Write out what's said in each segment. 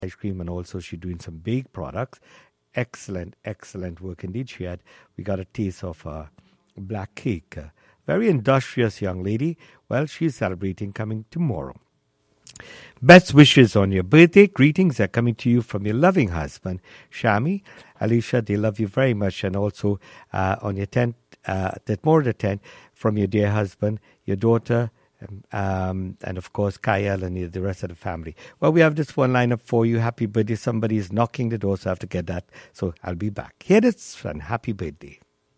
ice cream, and also she's doing some baked products. Excellent, excellent work indeed she had. We got a taste of black cake. Very industrious young lady. Well, she's celebrating coming tomorrow. Best wishes on your birthday. Greetings are coming to you from your loving husband, Shami. Alicia, they love you very much. And also on your 10th, that more than 10th, from your dear husband, your daughter, and of course, Kyle and the rest of the family. Well, we have this one lineup for you. Happy birthday. Somebody is knocking the door, so I have to get that. So I'll be back. Here it is, and happy birthday.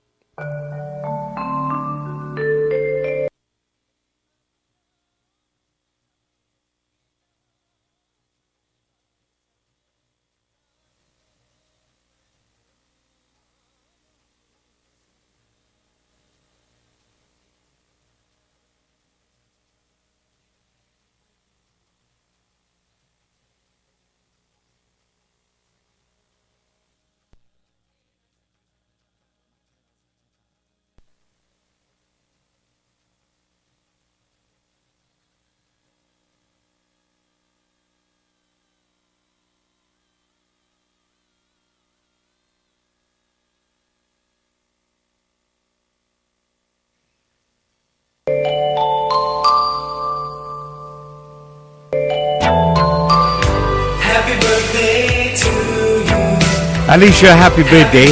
Alicia, happy birthday.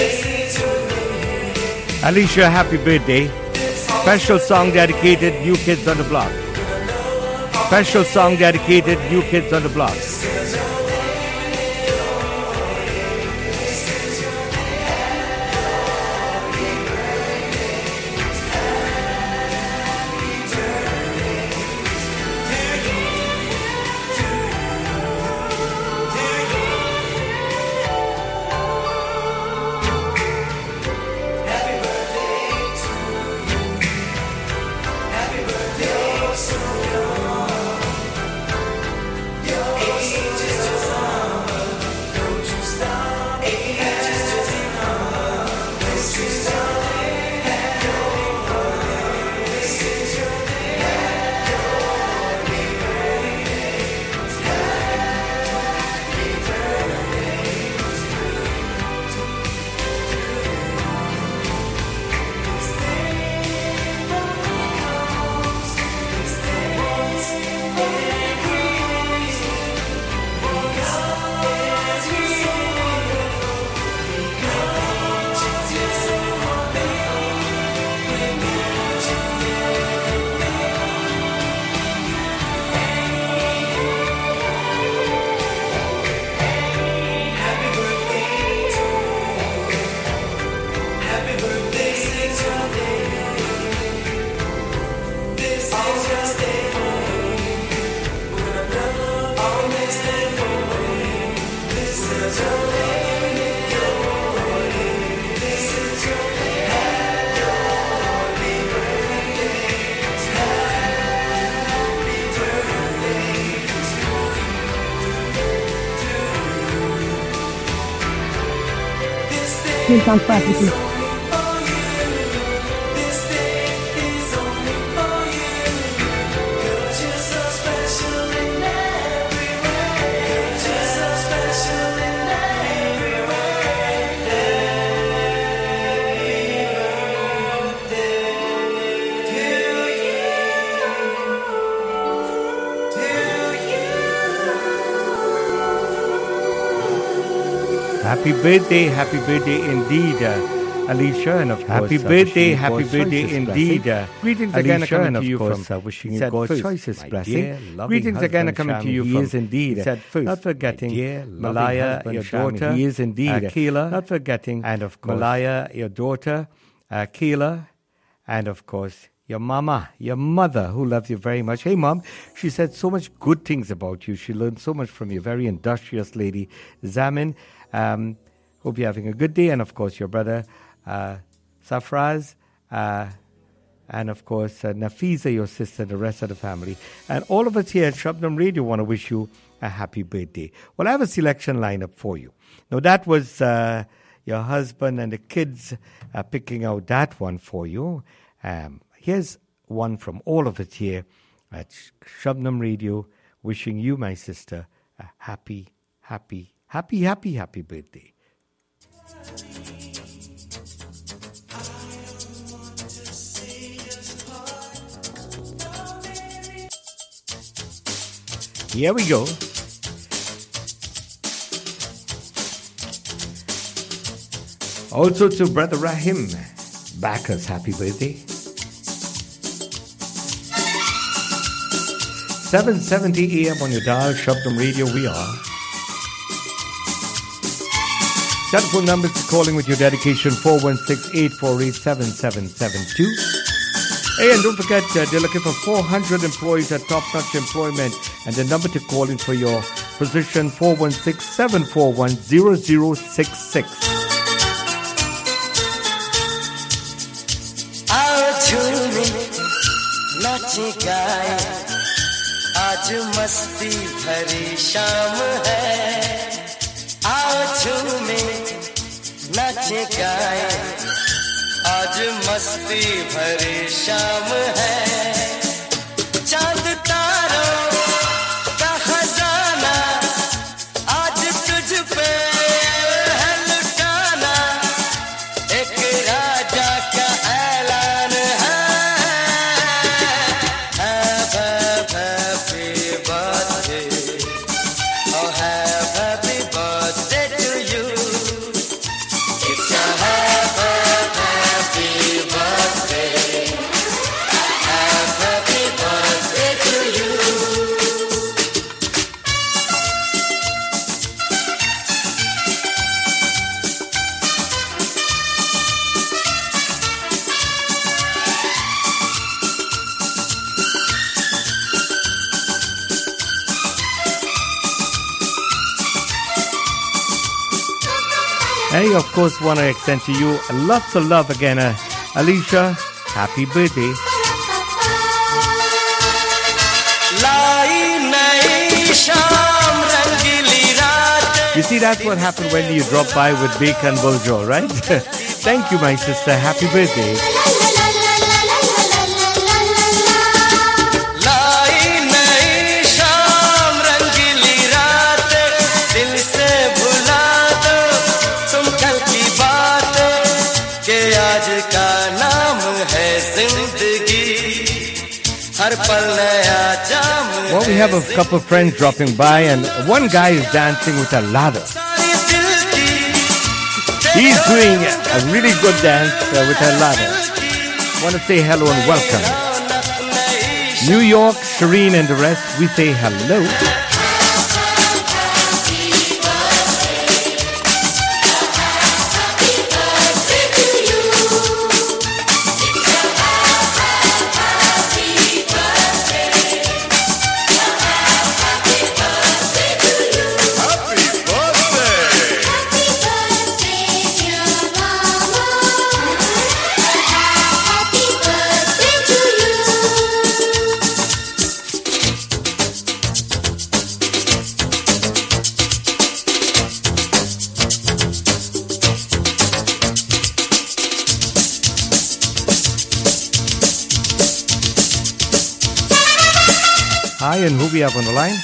Alicia, happy birthday. Special song dedicated New Kids on the Block. Special song dedicated New Kids on the Block. Please don't practice it. Happy birthday indeed, Alicia, and of course, happy birthday indeed. Greetings again coming to you from wishing you God's choicest blessing. Greetings again coming to you from, he is indeed, not forgetting Malaya, your daughter, he is indeed, Keela, not forgetting, and of course, Malaya, your daughter, Keela, and of course, your mama, your mother, who loves you very much. Hey, Mom, she said so much good things about you. She learned so much from you. Very industrious lady, Zamin. Hope you're having a good day. And, of course, your brother, Safraz, and, of course, Nafisa, your sister, and the rest of the family. And all of us here at Shabnam Radio want to wish you a happy birthday. Well, I have a selection lineup for you. Now, that was your husband and the kids picking out that one for you. Here's one from all of us here at Shabnam Radio, wishing you, my sister, a happy happy, happy, happy, happy birthday. Here we go. Also to Brother Rahim, Bacchus, happy birthday. 7:70 a.m. on your dial, Shabdam Radio, we are. Telephone numbers to calling with your dedication, 416-848-7772. Hey, and don't forget, they're looking for 400 employees at Top Notch Employment, and the number to call in for your position, 416-741-0066. नाचे गाए आज मस्ती भरी शाम है आओ झूमे नाचे गाए आज मस्ती भरी शाम है चांद तारों का खजाना आज तुझ पे है लुटाना एक राजा का ऐलान है I, of course, want to extend to you lots of love again. Alicia, happy birthday. You see, that's what happened when you drop by with Bacon Buljo, right? Thank you, my sister. Happy birthday. Well, we have a couple of friends dropping by, and one guy is dancing with a ladder. He's doing a really good dance with a ladder. I want to say hello and welcome. New York, Shireen and the rest, we say hello. Hi, and who we have on the line?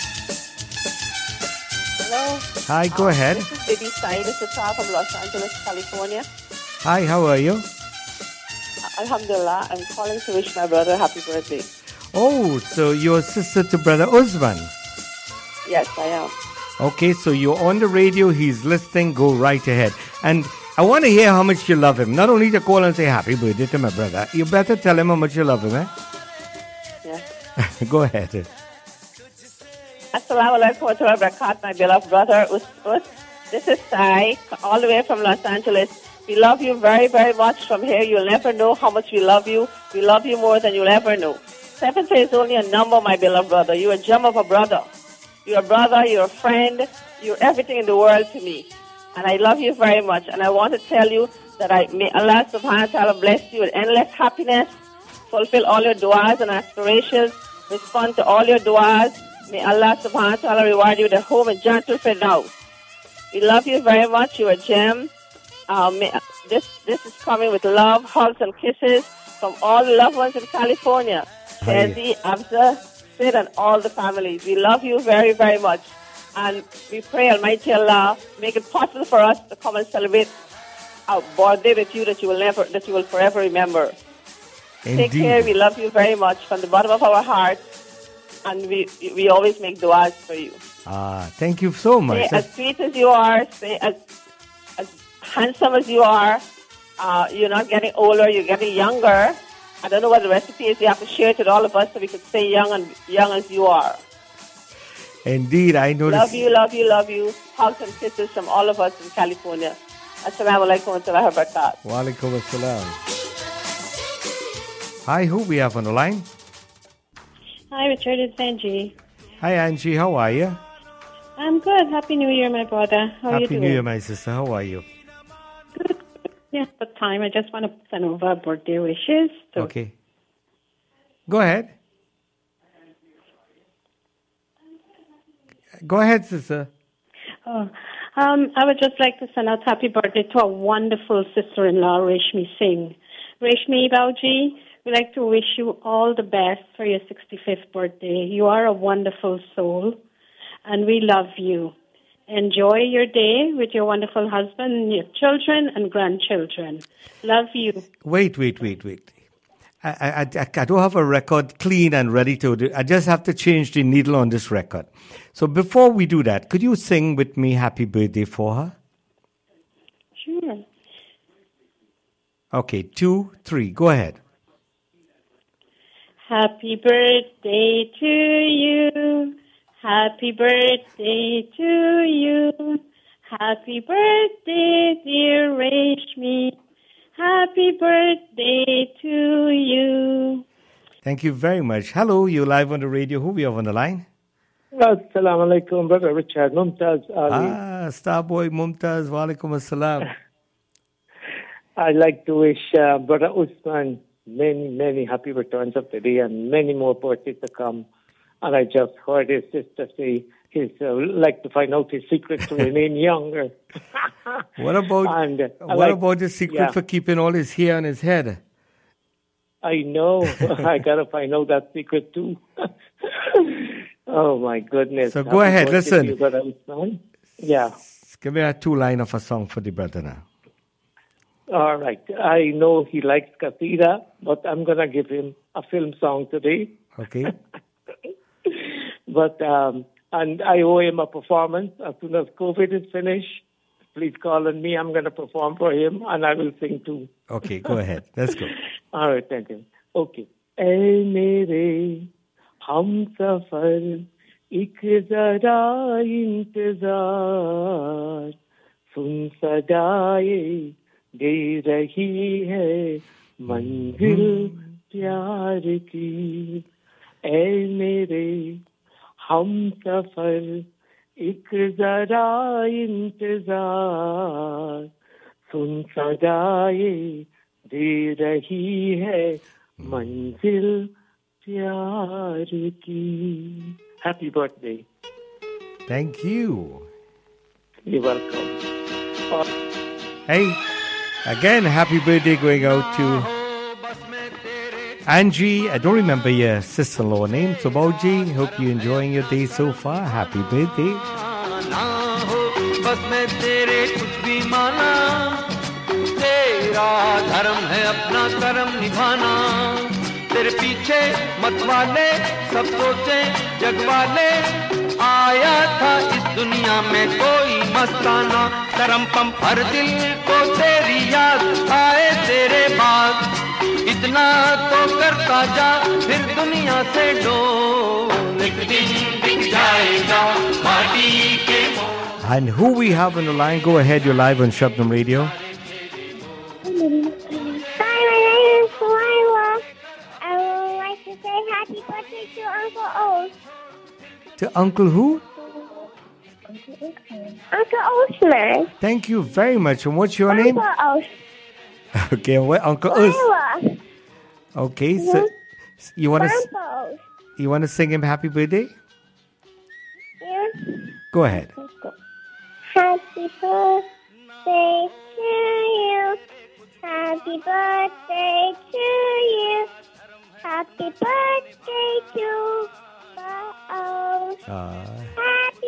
Hello. Hi, go ahead. This is Baby Saeed Sitar from Los Angeles, California. Hi, how are you? Alhamdulillah, I'm calling to wish my brother happy birthday. Oh, so you're a sister to Brother Usman? Yes, I am. Okay, so you're on the radio, he's listening, go right ahead. And I want to hear how much you love him. Not only to call and say happy birthday to my brother, you better tell him how much you love him, eh? Yeah. Go ahead. Assalamu alaikum wa rahmatullahi wa barakatuh, my beloved brother Us. This is Sai, all the way from Los Angeles. We love you very, very much from here. You'll never know how much we love you. We love you more than you'll ever know. 7th is only a number, my beloved brother. You're a gem of a brother. You're a brother, you're a friend, you're everything in the world to me. And I love you very much. And I want to tell you that may Allah subhanahu wa ta'ala bless you with endless happiness, fulfill all your du'as and aspirations, respond to all your du'as. May Allah subhanahu wa ta'ala reward you with a home in Jannatul Firdaus. We love you very much. You're a gem. This is coming with love, hugs, and kisses from all the loved ones in California. Shazzy, Abza, Sid, and all the families. We love you very, very much. And we pray Almighty Allah make it possible for us to come and celebrate our birthday with you that you will forever remember. Indeed. Take care. We love you very much from the bottom of our hearts, and we always make du'as for you. Thank you so much. Stay as sweet as you are. Stay as handsome as you are. You're not getting older. You're getting younger. I don't know what the recipe is. You have to share it with all of us so we can stay young as you are. Indeed, I noticed. Love you, love you, love you. Hugs and kisses from all of us in California. Assalamu alaikum wa rahmatullahi wa barakatuh. Wa alaikum assalam. Hi, who we have on the line? Hi, Richard. It's Angie. Hi, Angie. How are you? I'm good. Happy New Year, my brother. How are you doing? Happy New Year, my sister. How are you? Good. Yeah, but time. I just want to send over birthday wishes. So. Okay. Go ahead. Go ahead, sister. Oh, I would just like to send out happy birthday to a wonderful sister-in-law, Reshmi Singh. Reshmi Bauji, we'd like to wish you all the best for your 65th birthday. You are a wonderful soul, and we love you. Enjoy your day with your wonderful husband, your children, and grandchildren. Love you. Wait. I don't have a record clean and ready to do. I just have to change the needle on this record. So before we do that, could you sing with me happy birthday for her? Sure. Okay, 2, 3, go ahead. Happy birthday to you. Happy birthday to you. Happy birthday, dear Reshmi. Happy birthday to you. Thank you very much. Hello, you're live on the radio. Who we have on the line? Assalamu alaikum, Brother Richard. Mumtaz Ali. Starboy Mumtaz. Wa alaikum assalam. I'd like to wish Brother Usman many happy returns of the day and many more birthdays to come. And I just heard his sister say he'd like to find out his secret to remain younger. What about the secret for keeping all his hair on his head? I know. I got to find out that secret too. Oh, my goodness. So go ahead, listen. Yeah. Give me a 2-line of a song for the brother now. All right. I know he likes Qasida, but I'm going to give him a film song today. Okay. But, and I owe him a performance. As soon as COVID is finished, please call on me. I'm going to perform for him, and I will sing too. Okay, go ahead. Let's go. All right, thank you. Okay. Ae mere Humsafar एक जरा इंतजार सुन सदाए दे रही है मंजिल प्यार की ऐ मेरे हमसफर एक जरा इंतजार सुन सदाए दे रही है मंजिल प्यार की. Happy birthday. Thank you. You're welcome. Hey, again, happy birthday going out to Angie. I don't remember your sister-in-law name. So, Bauji, hope you're enjoying your day so far. Happy birthday. तेरे पीछे मत वाले सब सोचे जग वाले आया था इस दुनिया में कोई मस्ताना करम पम हर दिल को तेरी याद आए तेरे बाद इतना तो करता जा फिर दुनिया से डोल एक दिन दिख जाएगा माटी के. And who we have on the line? Go ahead, you're live on Shabnam Radio. Happy birthday to Uncle Osh. To Uncle who? Uncle Osman. Thank you very much. And what's your name? Uncle Osh. Okay, what Uncle Osh? Okay, so you want to sing him happy birthday? Yeah. Go ahead. Happy birthday to you. Happy birthday to you. Happy birthday to Osh. Happy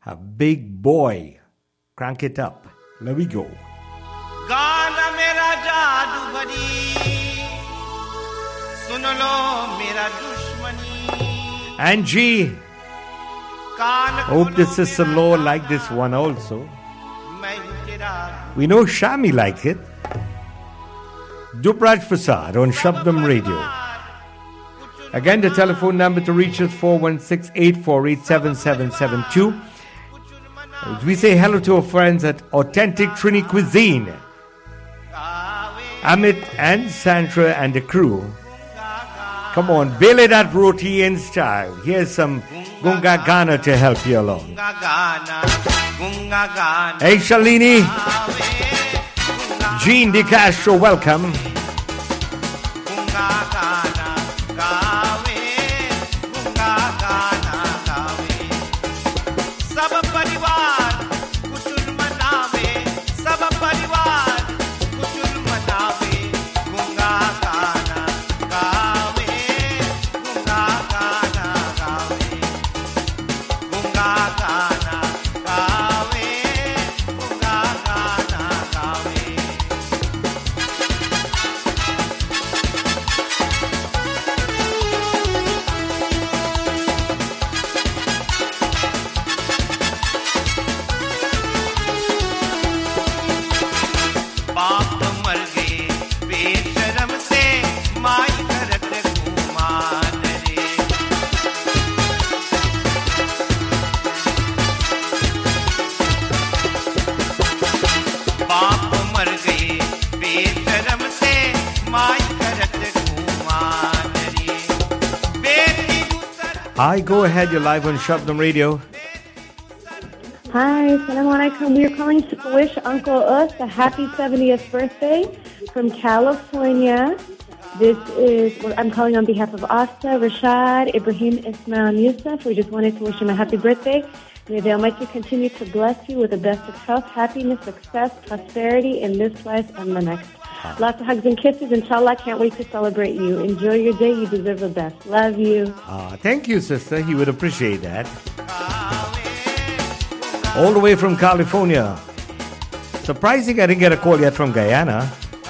a big boy. Crank it up. There we go. गाना मेरा जादू भरी सुन लो मेरा दुश्मनी Angie, hope the sister-in-law like this one also. We know Shami like it. Dupraj Prasad on Shabdam Radio. Again, the telephone number to reach us 416-848-7772. We say hello to our friends at Authentic Trini Cuisine. Amit and Sandra and the crew. Come on, belay that roti in style. Here's some Gunga Gana to help you along. Hey Shalini, Jean De Castro, welcome. Hi, go ahead. You're live on Shabdam Radio. Hi, Assalamu alaikum. We are calling to wish Uncle Us a happy 70th birthday from California. I'm calling on behalf of Asta, Rashad, Ibrahim, Ismail, and Yusuf. We just wanted to wish him a happy birthday. May the Almighty continue to bless you with the best of health, happiness, success, prosperity in this life and the next. Lots of hugs and kisses. Inshallah, can't wait to celebrate you. Enjoy your day. You deserve the best. Love you. Thank you, sister. He would appreciate that. All the way from California. Surprising I didn't get a call yet from Guyana.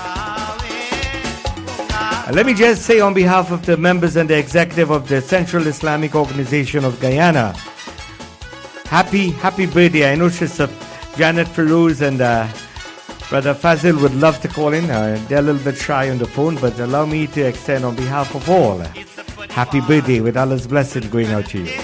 Let me just say on behalf of the members and the executive of the Central Islamic Organization of Guyana, happy birthday. I know Sister Janet Feroz and Brother Fazil would love to call in. They're a little bit shy on the phone, but allow me to extend on behalf of all, happy birthday with Allah's blessing going out to you.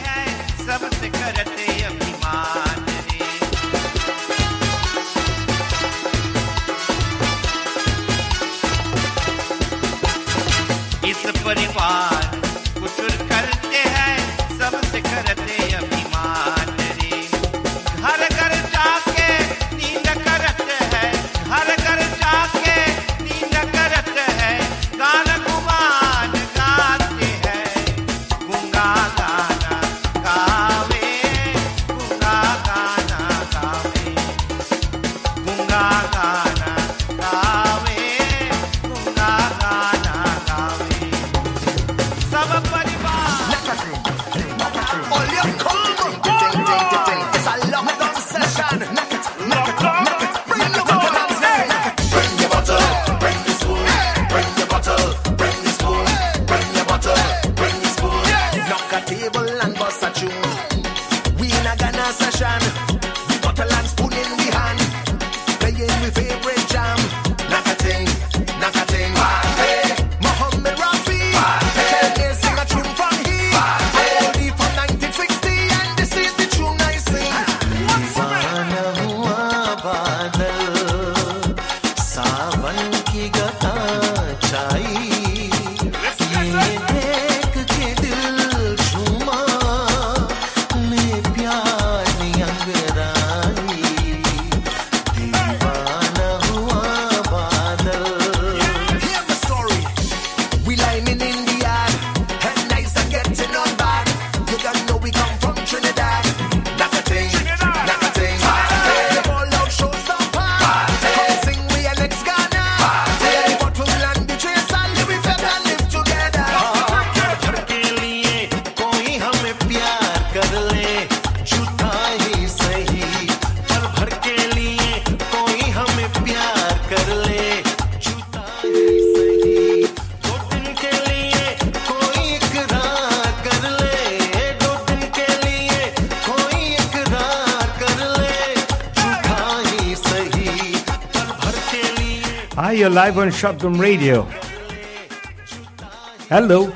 Hi, you're live on Shabdam Radio. Hello.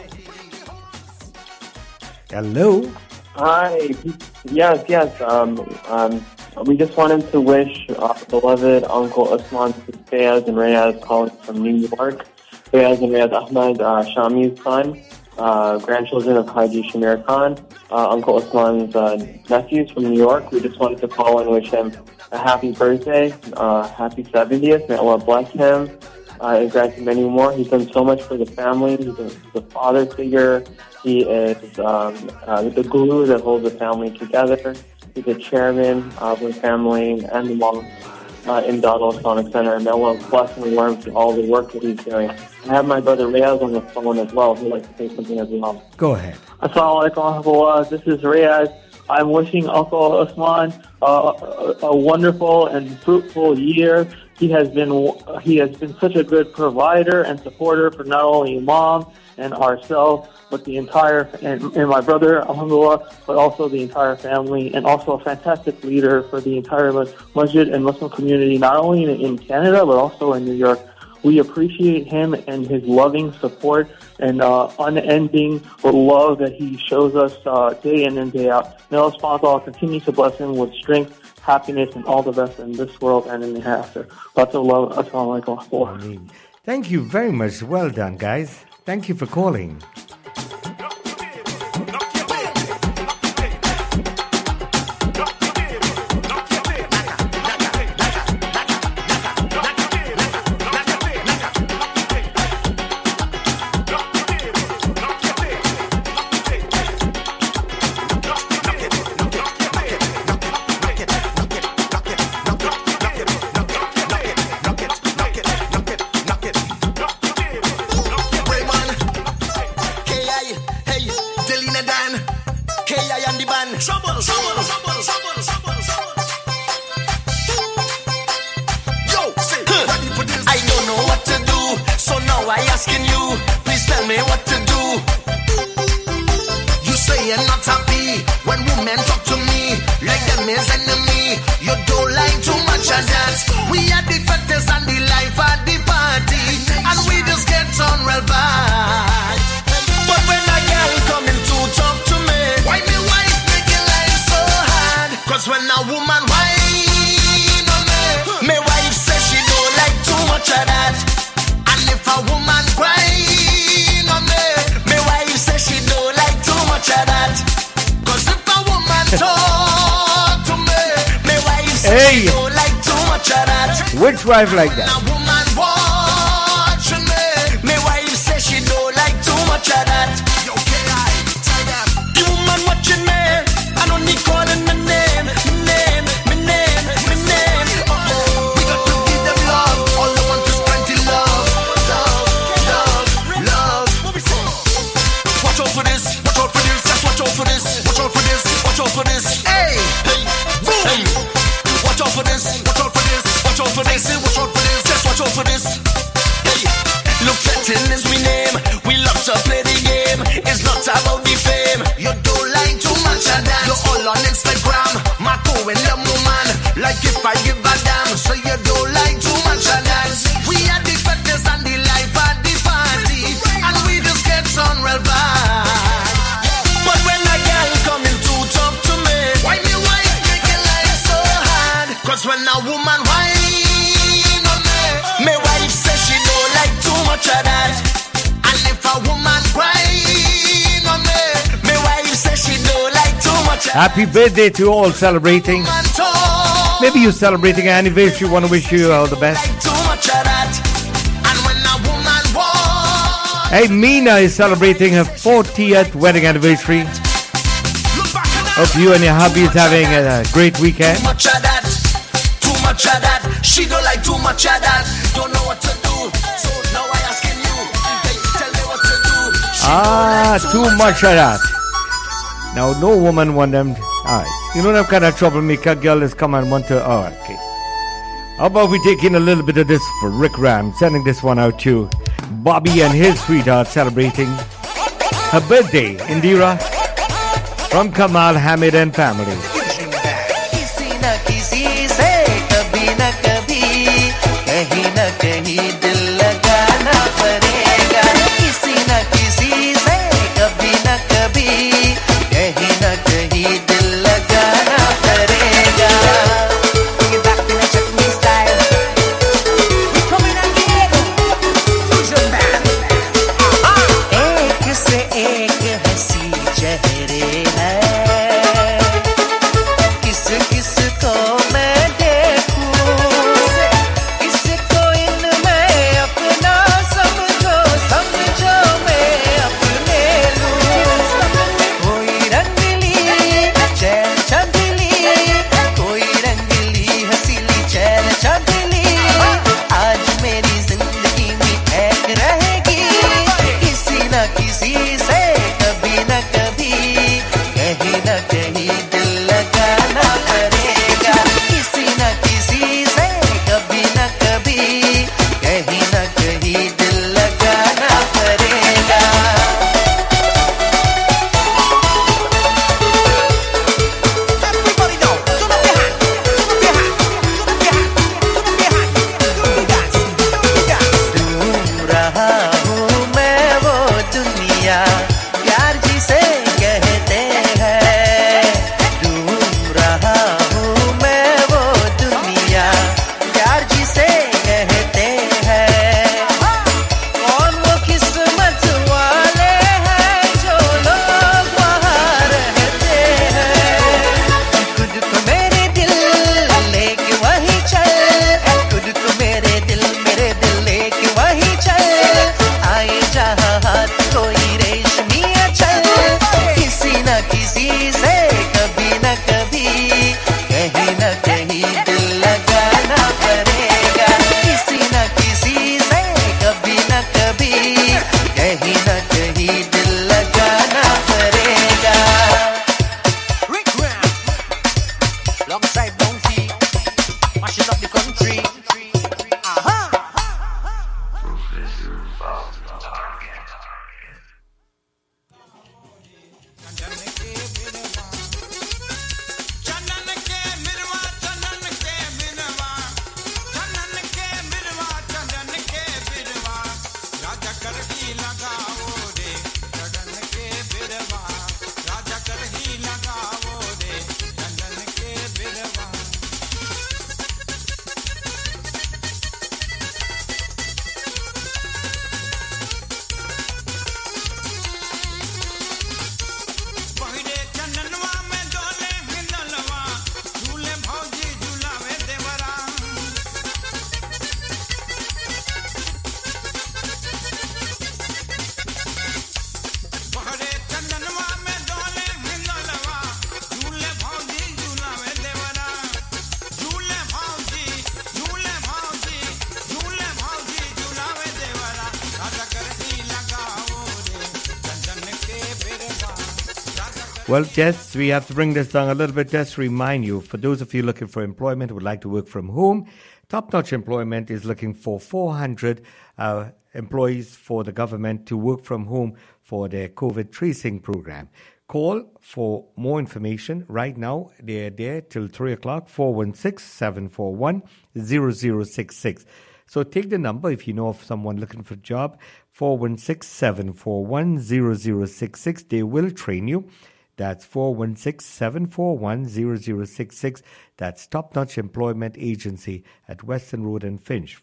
Hello. Hi. Yes. We just wanted to wish our beloved Uncle Usman, Fayaz and Rayaz calling from New York. Fayaz and Rayaz Ahmed, Shami's son, grandchildren of Haji Shamir Khan, Uncle Usman's nephews from New York. We just wanted to call and wish him a happy birthday, happy 70th. May Allah bless him and grant him many more. He's done so much for the family. He's a father figure. He is the glue that holds the family together. He's the chairman of the family and the mom in Dawdle Islamic Center. And may Allah bless and warm to all the work that he's doing. I have my brother Rayaz on the phone as well. He'd like to say something as well. Go ahead. Assalamu alaikum. This is Rayaz. I'm wishing Uncle Usman a wonderful and fruitful year. He has been such a good provider and supporter for not only Mom and ourselves, but the entire, and my brother, alhamdulillah, but also the entire family, and also a fantastic leader for the entire masjid and Muslim community, not only in Canada, but also in New York. We appreciate him and his loving support and unending love that he shows us day in and day out. May Allah subhanahu wa ta'ala continue to bless him with strength, happiness, and all the best in this world and in the hereafter. Lots of love. Assalamu alaikum. Thank you very much. Well done, guys. Thank you for calling. Which wife like that? My wife says she don't like too much of that. The woman watching me, I don't need calling my name. We got to give them love. All I want is plenty love. Watch out for this. Just watch out for this. Watch out for this. Hey, boom. Watch out for this. Watch out for this, just watch out for this. Hey, look, Latin is my name. We love to play the game. It's not about the fame. You don't like too much of that. You're all on Instagram, Marco and the woman. Like if I give a damn, so you don't like too much of that. We are the fattest and the life at the party, and we just get on real bad. But when a girl coming to talk to me, why me wife make it life so hard? Cause when a woman whine, my wife says she don't like too much of that. And if a woman crying on me, my wife says she don't like too much of that. Happy birthday to all celebrating. Maybe you're celebrating an anniversary. Want to wish you all the best. Hey, Mina is celebrating her 40th wedding anniversary. Hope you and your hubby is having a great weekend. Too much of that. She don't like too much of that. Don't know what to do. So now I asking you. Hey, tell me what to do. Too much of that. Now, no woman want them. Alright. You know that kind of troublemaker girl is come and want to. Alright, okay. How about we take in a little bit of this for Rick Ram? Sending this one out to Bobby and his sweetheart celebrating her birthday, Indira, from Kamal Hamid and family. कहीं न कहीं Well, Jess, we have to bring this down a little bit just to remind you, for those of you looking for employment who would like to work from home, Top Notch Employment is looking for 400 employees for the government to work from home for their COVID tracing program. Call for more information. Right now, they're there till 3 o'clock, 416-741-0066. So take the number if you know of someone looking for a job, 416-741-0066. They will train you. That's 416-741-0066. That's Top Notch Employment Agency at Western Road and Finch,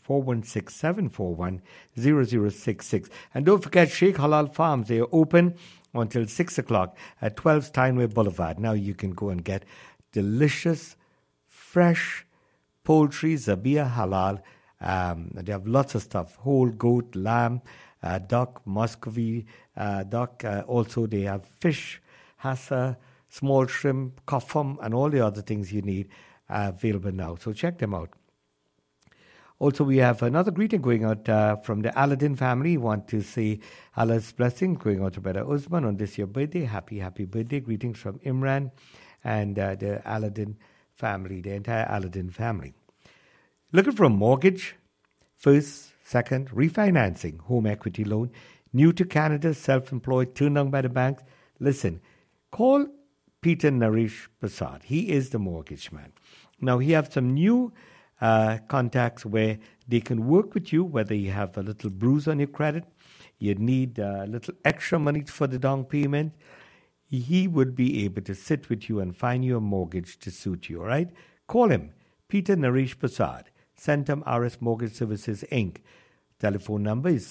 416-741-0066. And don't forget Sheikh Halal Farms. They are open until 6 o'clock at 12 Steinway Boulevard. Now you can go and get delicious, fresh poultry, Zabia Halal. They have lots of stuff, whole goat, lamb, duck, Muscovy duck. Also, they have fish, hassa, small shrimp, kafam, and all the other things you need available now. So check them out. Also, we have another greeting going out from the Aladdin family. We want to say Allah's blessing going out to Brother Usman on this your birthday. Happy birthday. Greetings from Imran and the Aladdin family, the entire Aladdin family. Looking for a mortgage, first, second, refinancing, home equity loan, new to Canada, self-employed, turned down by the banks. Listen, call Peter Naresh Prasad. He is the mortgage man. Now, he has some new contacts where they can work with you, whether you have a little bruise on your credit, you need a little extra money for the down payment. He would be able to sit with you and find you a mortgage to suit you, all right? Call him, Peter Naresh Prasad, Centum RS Mortgage Services, Inc. Telephone number is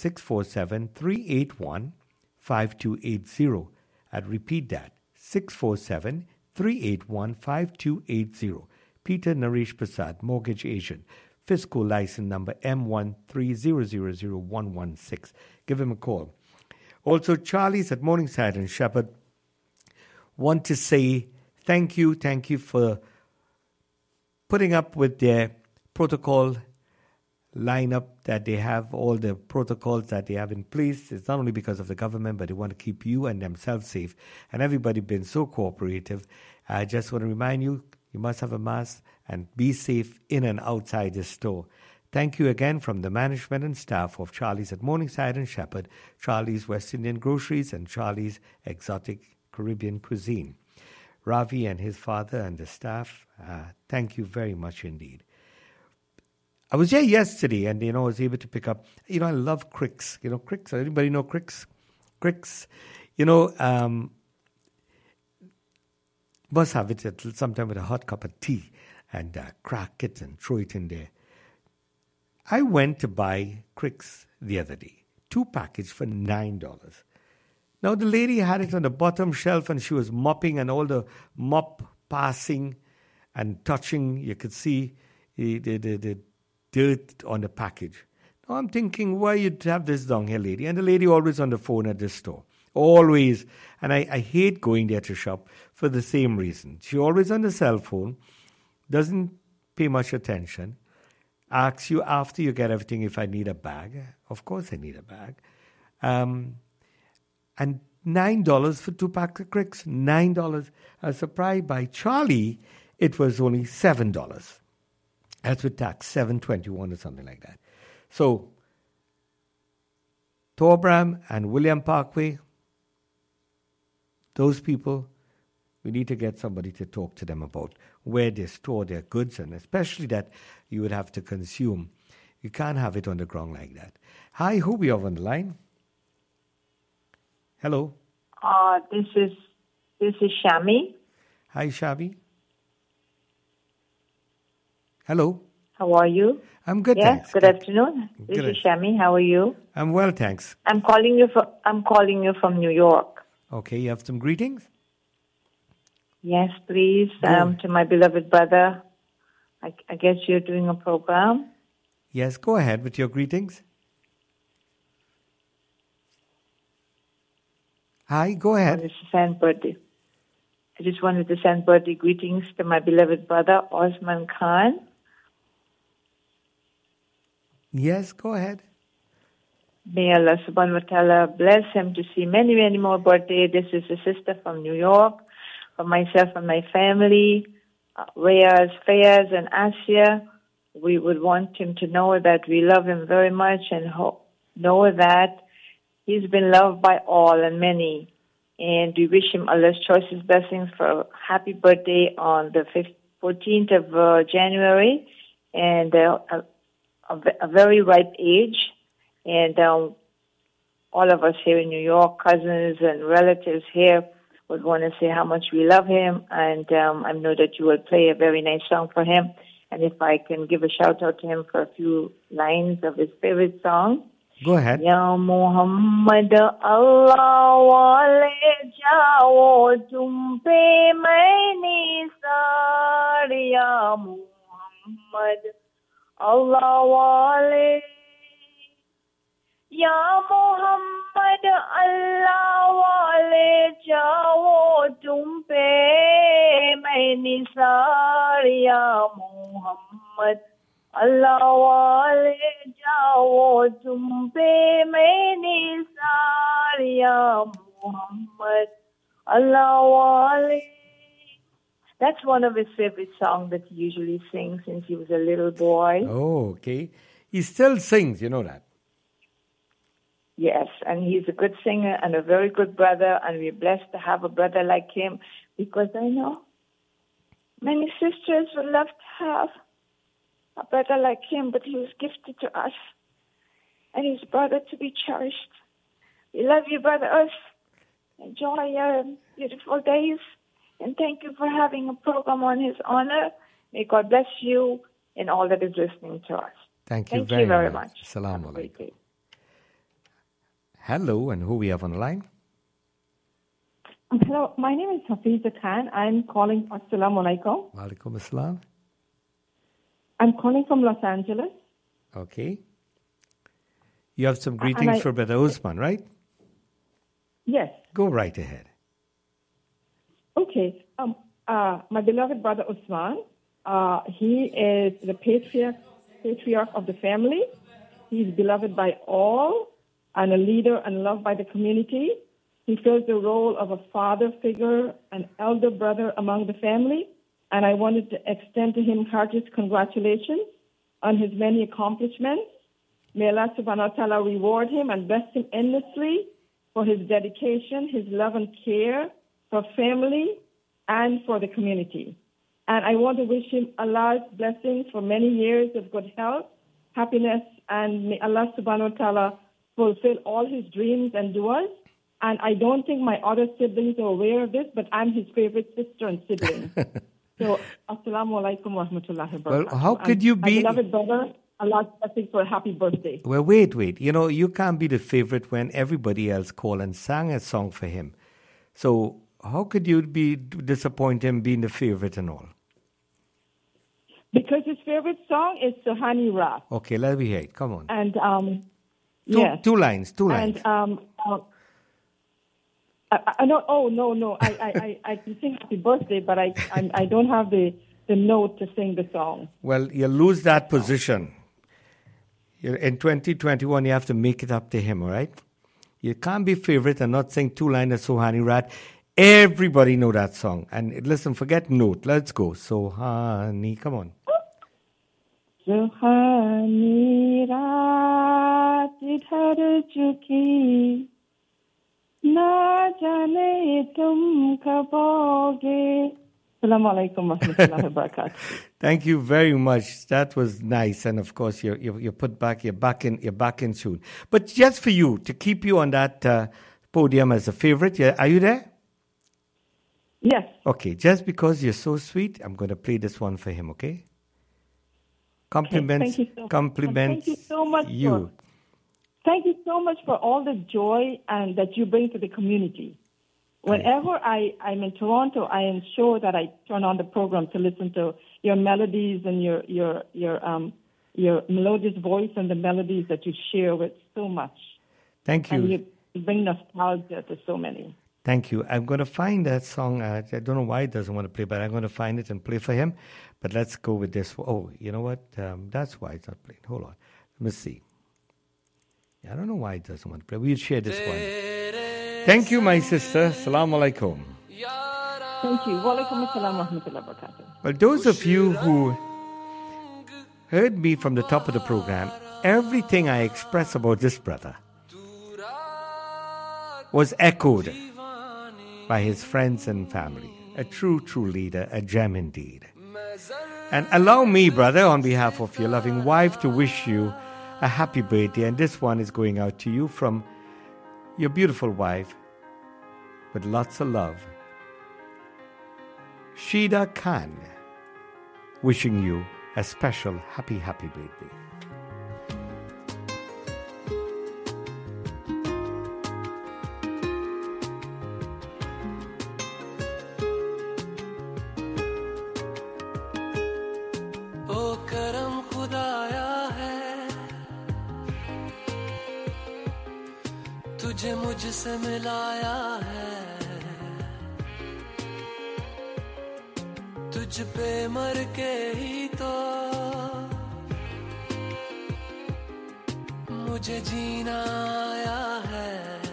647-381-5280. I'd repeat that, 647-381-5280. Peter Naresh Prasad, mortgage agent, fiscal license number M130000116. Give him a call. Also, Charlie's at Morningside and Shepherd want to say thank you for putting up with their protocol lineup that they have, all the protocols that they have in place. It's not only because of the government, but they want to keep you and themselves safe. And everybody been so cooperative. I just want to remind you, you must have a mask and be safe in and outside the store. Thank you again from the management and staff of Charlie's at Morningside and Shepherd, Charlie's West Indian Groceries, and Charlie's Exotic Caribbean Cuisine. Ravi and his father and the staff, thank you very much indeed. I was there yesterday and, I was able to pick up, I love Cricks. Cricks, anybody know Cricks? Cricks, must have it sometime with a hot cup of tea and crack it and throw it in there. I went to buy Cricks the other day, 2 packages for $9. Now the lady had it on the bottom shelf and she was mopping and all the mop passing and touching, you could see the dirt on the package. Now I'm thinking, why you'd have this down here, lady? And the lady always on the phone at the store. Always. And I hate going there to shop for the same reason. She always on the cell phone, doesn't pay much attention, asks you after you get everything if I need a bag. Of course I need a bag. And $9 for 2 packs of Cricks. $9. I was surprised by Charlie, it was only $7. That's with tax, $7.21 or something like that. So, Torbram and William Parkway, those people, we need to get somebody to talk to them about where they store their goods, and especially that you would have to consume. You can't have it on the ground like that. Hi, who we have on the line? Hello. This is Shami. Hi, Shami. Hello. How are you? I'm good, yes, thanks. Good afternoon. This is Shami. How are you? I'm well, thanks. I'm calling you from New York. Okay, you have some greetings? Yes, please. To my beloved brother. I guess you're doing a program. Yes, go ahead with your greetings. Hi, go ahead. I just wanted to send birthday greetings to my beloved brother, Osman Khan. Yes, go ahead. May Allah subhanahu wa ta'ala bless him to see many, many more birthdays. This is a sister from New York. for myself and my family, Reyes, Fayaz, and Asya. We would want him to know that we love him very much and know that he's been loved by all and many. And we wish him Allah's choicest blessings for a happy birthday on the 14th of January, and a very ripe age. And all of us here in New York, cousins and relatives here, would want to say how much we love him. And I know that you will play a very nice song for him. And if I can give a shout out to him for a few lines of his favorite song. Go ahead. Ya Muhammad Allah wale jao tum pe maine sar. Ya Muhammad Allah wale. Ya Muhammad Allah wale jao tum pe maine sar. Ya Muhammad Allah wale jao tum pe maine sar. Ya Muhammad Allah wale. That's one of his favorite songs that he usually sings since he was a little boy. Oh, okay. He still sings, you know that. Yes, and he's a good singer and a very good brother, and we're blessed to have a brother like him, because I know many sisters would love to have a brother like him, but he was gifted to us, and his brother to be cherished. We love you, Brother Us. Enjoy your beautiful days, and thank you for having a program on his honor. May God bless you and all that is listening to us. Thank you very much. Assalamu alaikum. Hello, and who we have on the line? Hello, my name is Hafiza Khan. I'm calling. Assalamu alaikum. Wa alaikum assalam. I'm calling from Los Angeles. Okay. You have some greetings for Brother Usman, right? Yes. Go right ahead. Okay. My beloved brother Usman, he is the patriarch of the family. He's beloved by all and a leader and loved by the community. He fills the role of a father figure, an elder brother among the family, and I wanted to extend to him heartiest congratulations on his many accomplishments. May Allah subhanahu wa ta'ala reward him and bless him endlessly for his dedication, his love and care for family and for the community. And I want to wish him Allah's blessings for many years of good health, happiness, and may Allah subhanahu wa ta'ala fulfill all his dreams and du'as. And I don't think my other siblings are aware of this, but I'm his favorite sister and sibling. So, assalamu alaikum wa rahmatullahi wa barakatuh. Well, how could you be... My beloved brother, Allah's blessings for a happy birthday. Well, wait. You know, you can't be the favorite when everybody else called and sang a song for him. So, how could you be disappointed in being the favorite and all? Because his favorite song is Suhani Raat. Okay, let me hear it. Come on. And, yes. Two lines. And, no. I can sing happy birthday, but I don't have the note to sing the song. Well, you lose that position. In 2021, you have to make it up to him, all right? You can't be favorite and not sing two lines of Suhani Raat. Everybody know that song. And listen, forget note. Let's go. Suhani, come on. Suhani Raat idhar chuki na jane tum kab आओगे. Assalamu alaikum wa rahmatullahi wa barakatuh. Thank you very much. That was nice, and of course you're back in tune. But just for you to keep you on that podium as a favorite, are you there? Yes. Okay, just because you're so sweet, I'm going to play this one for him. Okay. Compliments. Thank you so compliments. Thank you so much. Thank you so much for all the joy and that you bring to the community. Whenever I'm in Toronto, I am sure that I turn on the program to listen to your melodies and your melodious voice and the melodies that you share with so much. Thank you. And you bring nostalgia to so many. Thank you. I'm going to find that song. I don't know why it doesn't want to play, but I'm going to find it and play for him. But let's go with this. Oh, you know what? That's why it's not playing. Hold on. Let me see. I don't know why it doesn't want to play. We'll share this one. Thank you, my sister. Assalamu alaikum. Thank you. Walaikum assalam wa rahmatullahi wa barakatuh. Well, those of you who heard me from the top of the program, everything I express about this brother was echoed by his friends and family. A true, true leader, a gem indeed. And allow me, brother, on behalf of your loving wife, to wish you a happy birthday. And this one is going out to you from your beautiful wife with lots of love. Shida Khan, wishing you a special happy, happy birthday. तुझे मुझसे मिलाया है, तुझ पे मर के ही तो मुझे जीना आया है।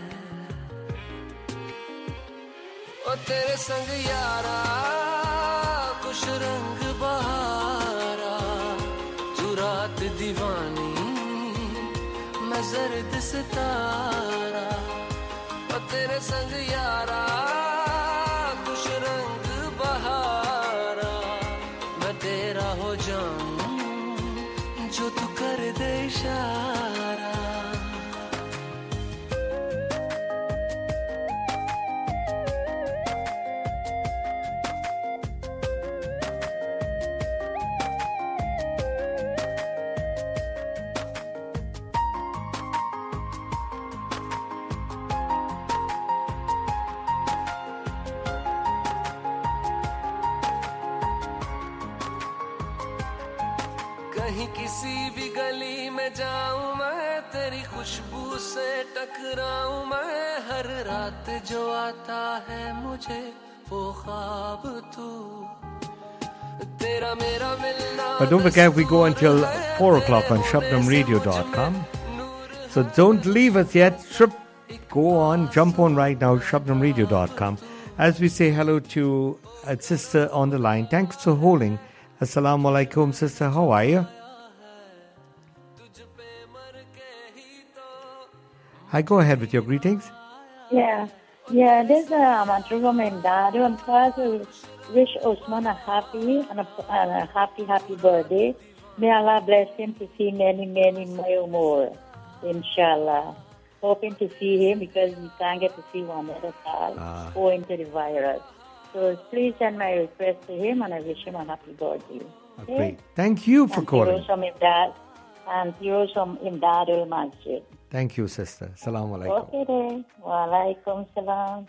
ओ तेरे संग यारा खुश रंग बहारा, तू रात दीवानी मैं जर्द सितारा। ओ तेरे संग यारा खुश रंग बहारा, मैं तेरा हो जाऊं जो तू कर दे इशारा। कहीं किसी भी गली में जाऊं मैं, तेरी खुशबू से टकराऊं मैं। हर रात जो आता है मुझे वो ख्वाब तू, तेरा मेरा मिलना। But don't forget, we go until 4 o'clock on ShabnamRadio.com. So don't leave us yet. Go on, jump on right now, ShabnamRadio.com. As we say hello to a sister on the line. Thanks for holding. Assalamu alaikum, sister. How are you? Hi, go ahead with your greetings. Yeah, this is Amadru from Imdadu. I'm trying to wish Osman a happy and a happy birthday. May Allah bless him to see many more, inshallah. Hoping to see him because we can't get to see one at a time owing to the virus. So please send my request to him and I wish him a happy birthday. Okay? Great. Thank you for calling. And heroes from Imdadul Masjid. Thank you, sister. Assalamu alaikum. Okay then. Wa alaikum salam.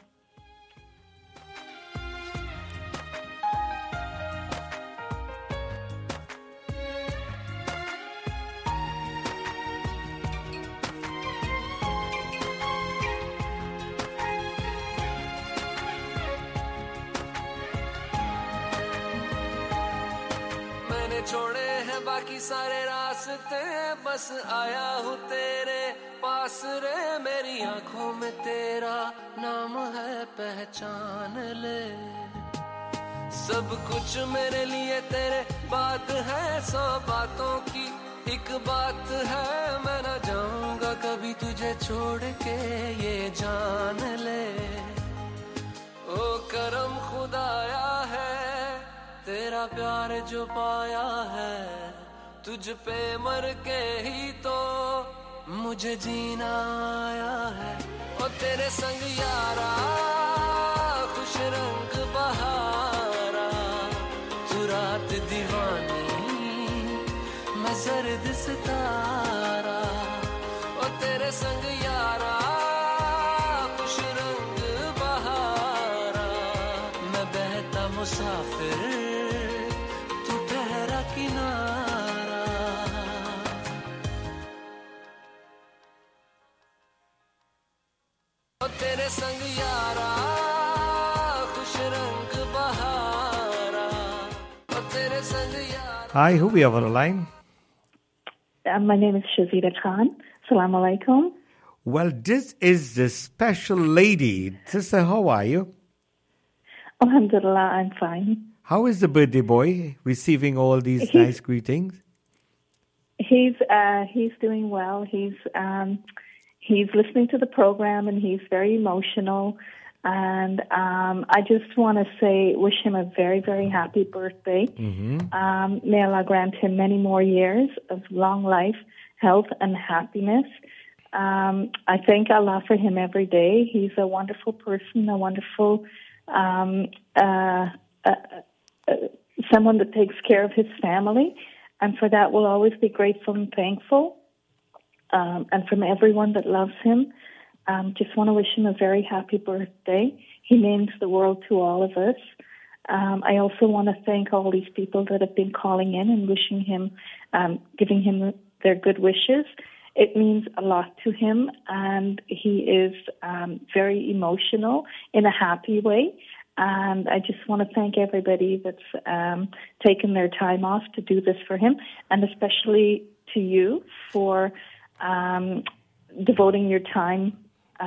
छोड़े हैं बाकी सारे रास्ते, बस आया हूँ तेरे पास रे। मेरी आंखों में तेरा नाम है, पहचान ले। सब कुछ मेरे लिए तेरे बात है, 100 बातों की एक बात है। मैं ना जाऊंगा कभी तुझे छोड़ के, ये जान ले। ओ करम खुदाया है तेरा प्यार जो पाया है, तुझ पे मर के ही तो मुझे जीना आया है। ओ तेरे संग यारा खुश रंग बहारा, तू रात दीवानी मैं जर्द सितारा। ओ तेरे संग यारा खुश रंग बहारा, मैं बहता मुसाफिर किनारा। ओ तेरे संग यारा खुश रंग बहारा, ओ तेरे संग यारा। Hi, who we have on the line? My name is Shazira Khan. Assalamu alaikum. Well, this is the special lady. Sister, how are you? Alhamdulillah, I'm fine. How is the birthday boy receiving all these nice greetings? He's doing well. He's listening to the program and he's very emotional. And I just want to wish him a very, very happy birthday. Mm-hmm. May Allah grant him many more years of long life, health, and happiness. I thank Allah for him every day. He's a wonderful person, a wonderful someone that takes care of his family. And for that, we'll always be grateful and thankful. And from everyone that loves him, just want to wish him a very happy birthday. He means the world to all of us. I also want to thank all these people that have been calling in and wishing him, giving him their good wishes. It means a lot to him, and he is very emotional in a happy way. And I just want to thank everybody that's taken their time off to do this for him, and especially to you for devoting your time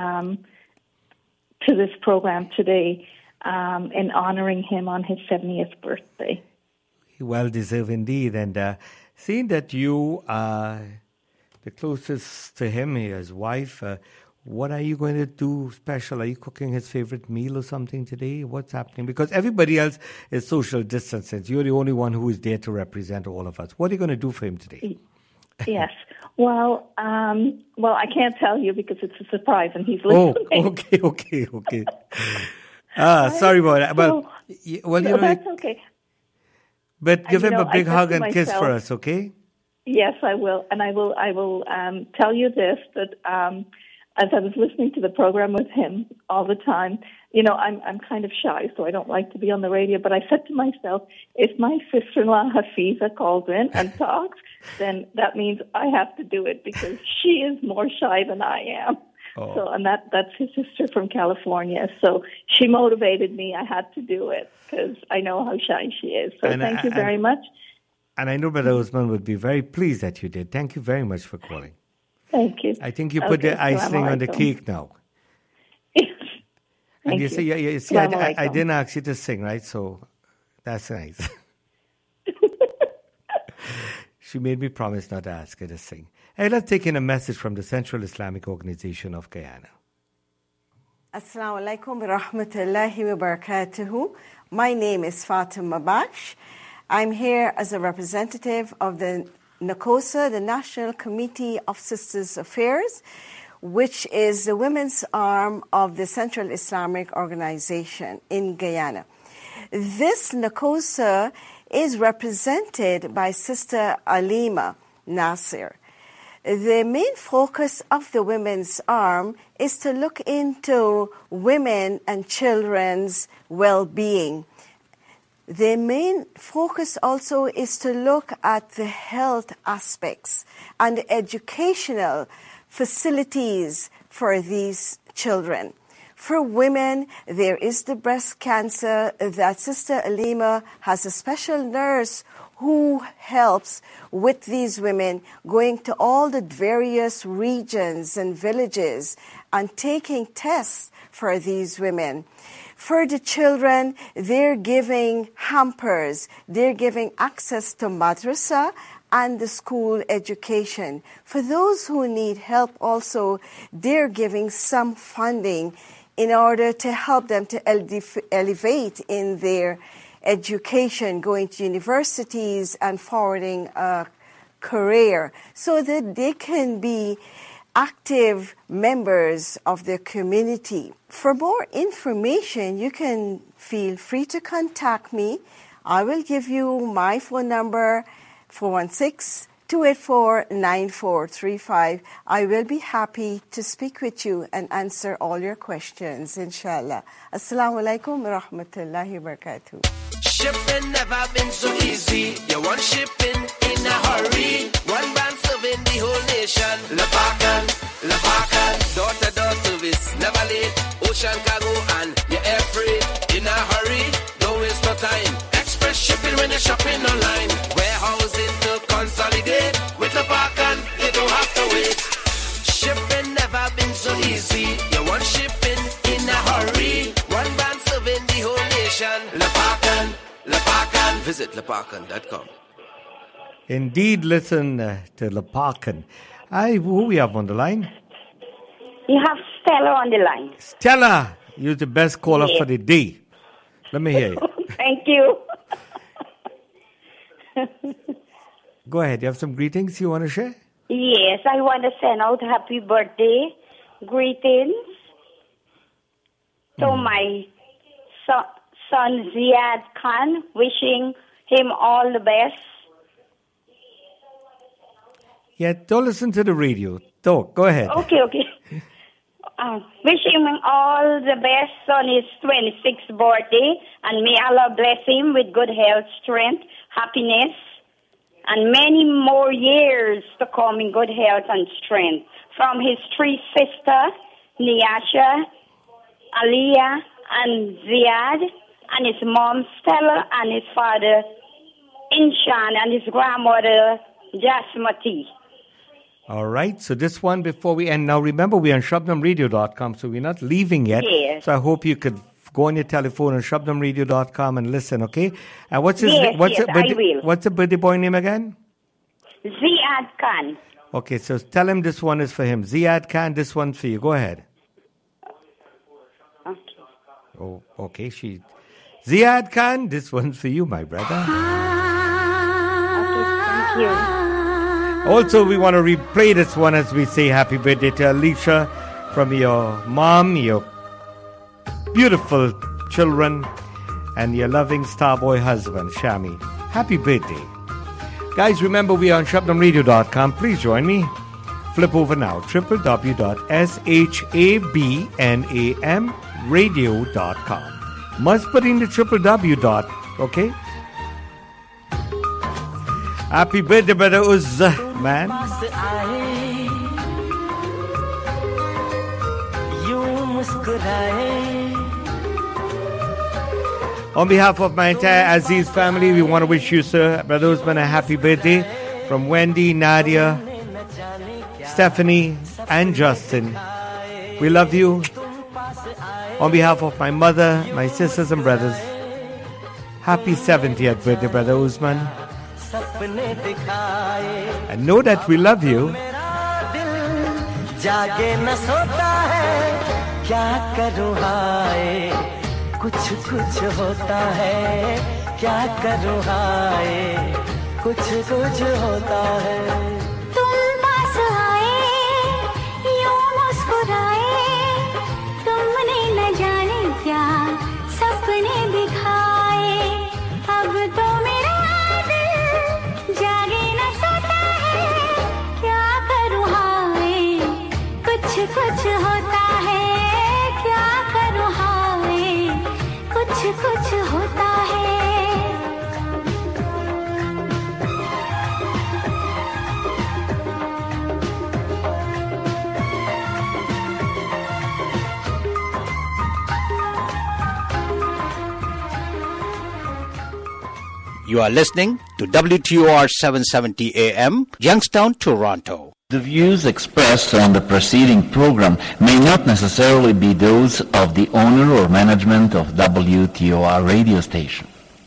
to this program today and honoring him on his 70th birthday. Well deserved indeed. And seeing that you are the closest to him, his wife, what are you going to do special? Are you cooking his favorite meal or something today? What's happening? Because everybody else is social distancing. You're the only one who is there to represent all of us. What are you going to do for him today? Yes. Well, I can't tell you because it's a surprise and he's listening. Oh, okay. Sorry about that. Well, that's okay. But give him a big hug and kiss for us, okay? Yes, I will. And I will tell you this, that as I was listening to the program with him all the time, I'm kind of shy, so I don't like to be on the radio. But I said to myself, if my sister-in-law Hafiza calls in and talks, then that means I have to do it because she is more shy than I am. Oh. So, and that's his sister from California. So she motivated me. I had to do it because I know how shy she is. So thank you very much. And I know Brother Usman would be very pleased that you did. Thank you very much for calling. Thank you. I think you put the icing on the cake now. Yes. And you see, I didn't ask you to sing, right? So that's nice. She made me promise not to ask her to sing. Hey, let's take in a message from the Central Islamic Organization of Guyana. Assalamu alaikum wa rahmatullahi wa barakatuhu. My name is Fatima Baksh. I'm here as a representative of the NACOSA, the National Committee of Sisters Affairs, which is the women's arm of the Central Islamic Organization in Guyana. This NACOSA is represented by Sister Alima Nasir. The main focus of the women's arm is to look into women and children's well-being. The main focus also is to look at the health aspects and the educational facilities for these children. For women, there is the breast cancer that Sister Alima has a special nurse who helps with these women going to all the various regions and villages and taking tests for these women. For the children, they're giving hampers, they're giving access to madrasa and the school education. For those who need help also, they're giving some funding in order to help them to elevate in their education, going to universities and forwarding a career so that they can be active members of their community. For more information, you can feel free to contact me. I will give you my phone number, 416-284-9435. I will be happy to speak with you and answer all your questions, inshallah. Assalamu alaikum wa rahmatullahi wa barakatuh. Shipping never been so easy. You want shipping in a hurry. One band serving the whole nation. Lapakan, door-to-door service, never late. Ocean cargo and you're air freight. In a hurry, don't waste no time. Express shipping when you're shopping online. Warehousing to consolidate. With Lapakan, you don't have to wait. Shipping never been so easy. You want shipping in a hurry. One band serving the whole nation. Leparkan.com. Indeed, listen to Leparkan. Who we have on the line? You have Stella on the line. Stella, you're the best caller for the day. Let me hear you. Thank you. Go ahead. You have some greetings you want to share? Yes, I want to send out happy birthday greetings to my son Ziad Khan, wishing him all the best. Yeah, don't listen to the radio. Talk. Go ahead. Okay. Wish him all the best on his 26th birthday, and may Allah bless him with good health, strength, happiness, and many more years to come in good health and strength. From his three sisters, Niasha, Aliyah, and Ziad, and his mom, Stella, and his father, Inshan, and his grandmother, Jasmati. All right, so this one before we end. Now remember, we're on ShabnamRadio.com, so we're not leaving yet. Yes. So I hope you could go on your telephone on ShabnamRadio.com and listen, okay? And what's his I will. What's the birthday boy name again? Ziad Khan. Okay, so tell him this one is for him. Ziad Khan, this one's for you. Go ahead. Okay. Oh, okay. Ziad Khan, this one's for you, my brother. Okay, thank you. Also, we want to replay this one as we say happy birthday to Alicia from your mom, your beautiful children, and your loving starboy husband, Shami. Happy birthday. Guys, remember we are on ShabnamRadio.com. Please join me. Flip over now, www.shabnamradio.com. Must put in the www. Okay? Happy birthday, brother Uz, man. On behalf of my entire Aziz family, we want to wish you, sir, Brother Usman, a happy birthday from Wendy, Nadia, Stephanie, and Justin. We love you. On behalf of my mother, my sisters and brothers, happy 70th birthday, Brother Usman. And know that we love you. कुछ कुछ होता है क्या करूं हाय कुछ कुछ होता है तुम पास आए यूं मुस्कुराए तुमने न जाने क्या सपने दिखाए अब तो मेरा दिल जागे न सोता है क्या करूं हाय कुछ कुछ होता है क्या करूं हाय कुछ कुछ होता है You are listening to WTOR 770 AM, Youngstown, Toronto. The views expressed on the preceding program may not necessarily be those of the owner or management of WTOR radio station.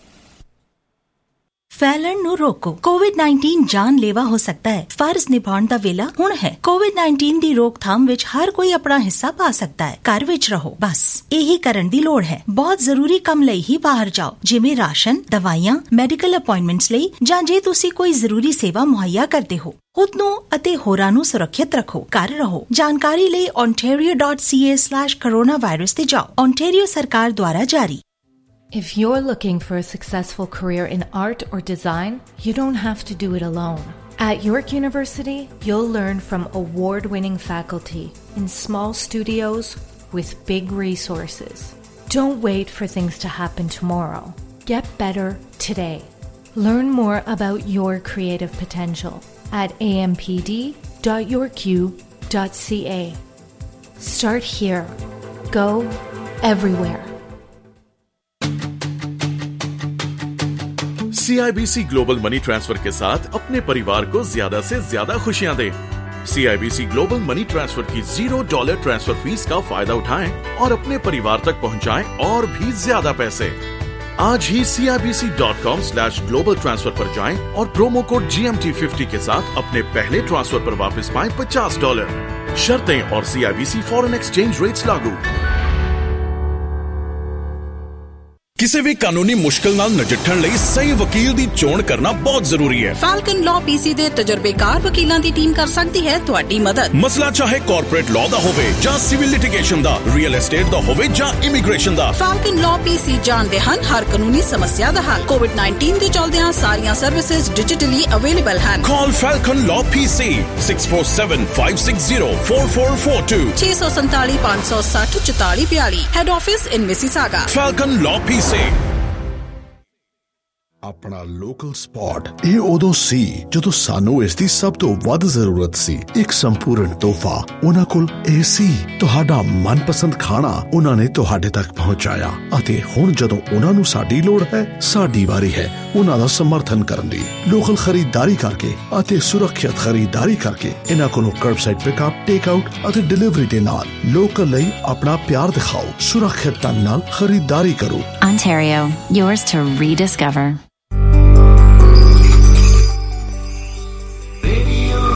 फैलण ਨੂੰ ਰੋਕੋ ਕੋਵਿਡ-19 ਜਾਨਲੇਵਾ ਹੋ ਸਕਦਾ ਹੈ ਫਰਜ਼ ਨਿਭਾਉਣ ਦਾ ਵੇਲਾ ਹੁਣ ਹੈ ਕੋਵਿਡ-19 ਦੀ ਰੋਕਥਾਮ ਵਿੱਚ ਹਰ ਕੋਈ ਆਪਣਾ ਹਿੱਸਾ ਪਾ ਸਕਦਾ ਹੈ ਘਰ ਵਿੱਚ ਰਹੋ ਬਸ ਇਹੀ ਕਰਨ ਦੀ ਲੋੜ ਹੈ ਬਹੁਤ ਜ਼ਰੂਰੀ ਕੰਮ ਲਈ ਹੀ ਬਾਹਰ ਜਾਓ ਜਿਵੇਂ ਰਾਸ਼ਨ ਦਵਾਈਆਂ ਮੈਡੀਕਲ ਅਪਾਇੰਟਮੈਂਟਸ ਲਈ ਜਾਂ ਜੇ ਤੁਸੀਂ ਕੋਈ ਜ਼ਰੂਰੀ ਸੇਵਾ ਮੁਹੱਈਆ ਕਰਦੇ ਹੋ ਖੁਦ ਨੂੰ ਅਤੇ ਹੋਰਾਂ ਨੂੰ ਸੁਰੱਖਿਅਤ ਰੱਖੋ ਘਰ ਰਹੋ ਜਾਣਕਾਰੀ ਲਈ ontario.ca/coronavirus ਤੇ ਜਾਓ ontario ਸਰਕਾਰ ਦੁਆਰਾ ਜਾਰੀ If you're looking for a successful career in art or design, you don't have to do it alone. At York University, you'll learn from award-winning faculty in small studios with big resources. Don't wait for things to happen tomorrow. Get better today. Learn more about your creative potential at ampd.yorku.ca. Start here. Go everywhere. CIBC global money transfer के साथ अपने परिवार को ज्यादा से ज्यादा खुशियां दें। CIBC ग्लोबल मनी ट्रांसफर की $0 ट्रांसफर फीस का फायदा उठाएं और अपने परिवार तक पहुंचाएं और भी ज्यादा पैसे। आज ही CIBC.com/global transfer पर जाएं और प्रोमो कोड GMT50 के साथ अपने पहले ट्रांसफर पर वापस पाएं $50। शर्तें और CIBC फॉरेन एक्सचेंज रेट्स लागू। ਕਿਸੇ ਵੀ ਕਾਨੂੰਨੀ ਮੁਸ਼ਕਲ ਨਾਲ ਨਜਿੱਠਣ ਲਈ ਸਹੀ ਵਕੀਲ ਦੀ ਚੋਣ ਕਰਨਾ ਬਹੁਤ ਜ਼ਰੂਰੀ ਹੈ। ਫਾਲਕਨ ਲਾਅ PC ਦੇ ਤਜਰਬੇਕਾਰ ਵਕੀਲਾਂ ਦੀ ਟੀਮ ਕਰ ਸਕਦੀ ਹੈ ਤੁਹਾਡੀ ਮਦਦ। ਮਸਲਾ ਚਾਹੇ ਕਾਰਪੋਰੇਟ ਲਾਅ ਦਾ ਹੋਵੇ ਜਾਂ ਸਿਵਲ ਲਿਟੀਗੇਸ਼ਨ ਦਾ, ਰੀਅਲ ਐਸਟੇਟ ਦਾ ਹੋਵੇ ਜਾਂ ਇਮੀਗ੍ਰੇਸ਼ਨ ਦਾ। ਫਾਲਕਨ ਲਾਅ PC ਜਾਣਦੇ ਹਨ ਹਰ ਕਾਨੂੰਨੀ ਸਮੱਸਿਆ ਦਾ ਹੱਲ। COVID-19 ਦੇ ਚੱਲਦਿਆਂ ਸਾਰੀਆਂ ਸਰਵਿਸਿਜ਼ ਡਿਜੀਟਲੀ ਅਵੇਲੇਬਲ ਹਨ। Call Falcon Law PC 647-560-4442 647 560 4442 Head Office in Mississauga। Falcon Law PC। ਆਪਣਾ ਲੋਕਲ ਸਪੌਟ ਇਹ ਉਦੋਂ ਸੀ ਜਦੋਂ ਸਾਨੂੰ ਇਸ ਦੀ ਸਭ ਤੋਂ ਵੱਧ ਜ਼ਰੂਰਤ ਸੀ। ਇੱਕ ਸੰਪੂਰਨ ਤੋਹਫਾ ਉਹਨਾਂ ਕੋਲ ਇਹ ਸੀ। ਤੁਹਾਡਾ ਮਨਪਸੰਦ ਖਾਣਾ ਉਹਨਾਂ ਨੇ ਤੁਹਾਡੇ ਤੱਕ ਪਹੁੰਚਾਇਆ ਅਤੇ ਹੁਣ ਜਦੋਂ ਉਹਨਾਂ ਨੂੰ ਸਾਡੀ ਲੋੜ ਹੈ, ਸਾਡੀ ਵਾਰੀ ਹੈ ਉਹਨਾਂ ਦਾ ਸਮਰਥਨ ਕਰਨ ਦੀ। ਲੋਕਲ ਖਰੀਦਦਾਰੀ ਕਰਕੇ ਅਤੇ ਸੁਰੱਖਿਅਤ ਖਰੀਦਦਾਰੀ ਕਰਕੇ ਇਹਨਾਂ ਕੋਲੋਂ ਕਰਬਸਾਈਡ ਪਿਕਅਪ, ਟੇਕ ਆਊਟ ਅਤੇ ਡਿਲੀਵਰੀ ਦੇ ਨਾਲ ਲੋਕਲ ਲਈ ਆਪਣਾ ਪਿਆਰ ਦਿਖਾਓ। ਸੁਰੱਖਿਅਤ ਢੰਗ ਨਾਲ ਖਰੀਦਦਾਰੀ ਕਰੋ। Ontario, yours to rediscover.